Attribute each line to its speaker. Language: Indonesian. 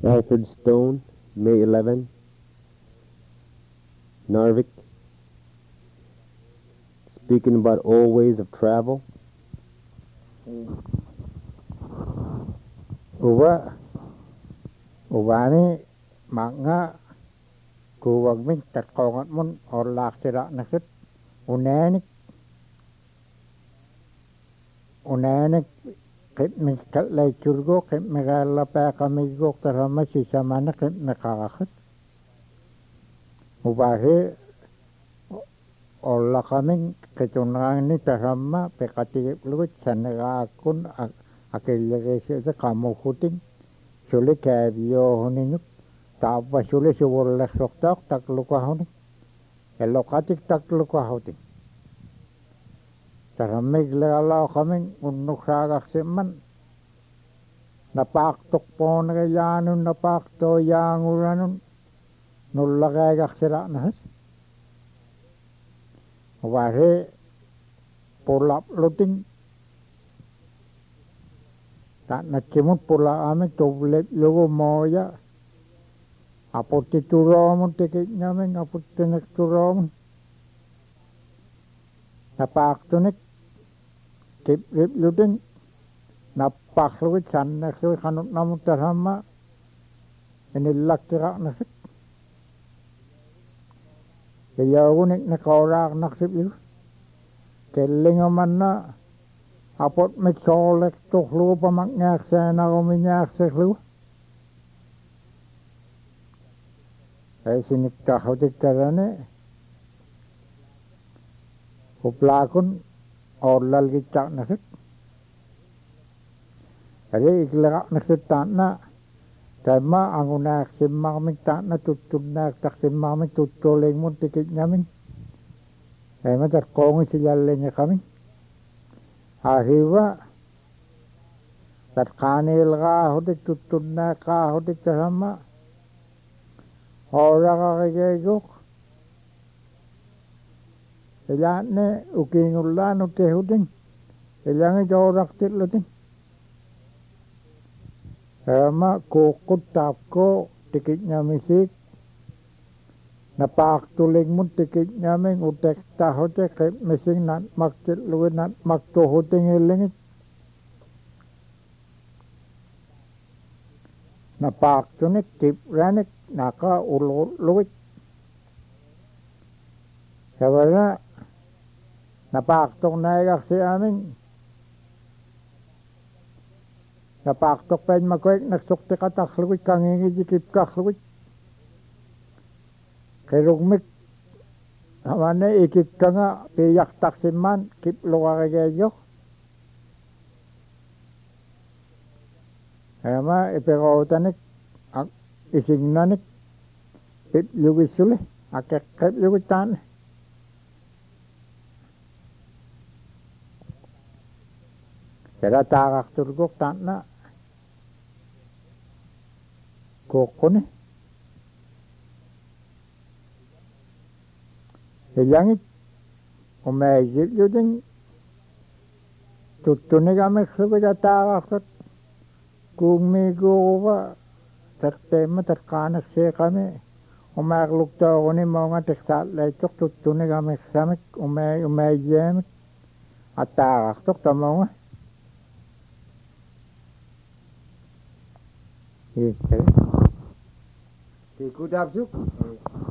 Speaker 1: Alfred Stone, May 11, Narvik, speaking about old ways of travel.
Speaker 2: Uvani manga kuwag min tatkongat mun orlak sira nasit unenik kip min katlay churgo kip megala pa kamigo tarama si samana kip nakakakit ubahi orlak kaming ketunang ni tarama pekatigip luwit sanagakun akilagay siya kamu kuting sulit kabiyo huninuk tapos sulit suwurlak soktak takluka huning elokatik takluka huting taramig lalaw kaming unuk sagak siman napaktok po nagayanun napakto yanguranun nulagagak sira nahas wari pulap luting tak nakimut pula ame toblet logo moya apoti turom tikit namin apoti nak turom napak tunik kip rip luting napak luwit san naksuwi kanut namun terhama inilak tirak nasik kaya unik nakorak naksip yu kelingaman na apot miksolek tuklu pamaknyak sena kuminyak seklu sinik kahotik karane kuplakun orlal kicak nasik hari iklak nasik tanah kama angunak simak mik tanah tutunak tak simak mik tutuleng mun tikit nyamin kama terkongi sijalenya kami ahiwa tatkanil ka hudik tutuna ka hudik kasama ora ka kagayok ilan ukingulan uti huding ilang jorak titluting sama kukut tapko tikit nyamisik napak tuling mun tikit nyaming utek tahote kip mising nat makcit luwin nat makto huting ilingit napak tunik kip ranik naka ulul luwit sabana napak tok naigak si aming napak tok pen makwek naksukti katak luwit kangingi jikip kak luwit kerugmik amane ikik kanga piyak taksiman kip luka kagayok ama ipekautanik ising nanik kip lugis suli akek kip lugis tan kera takak turgok tanna kokone Ilangit umejik yuding tutunig kami subida takakot kumigo tertema terkanak siya kami umakluk to ni mga teksat lecok tutunig kami samik umejemik at takakot tamo nga
Speaker 3: Ikut absuk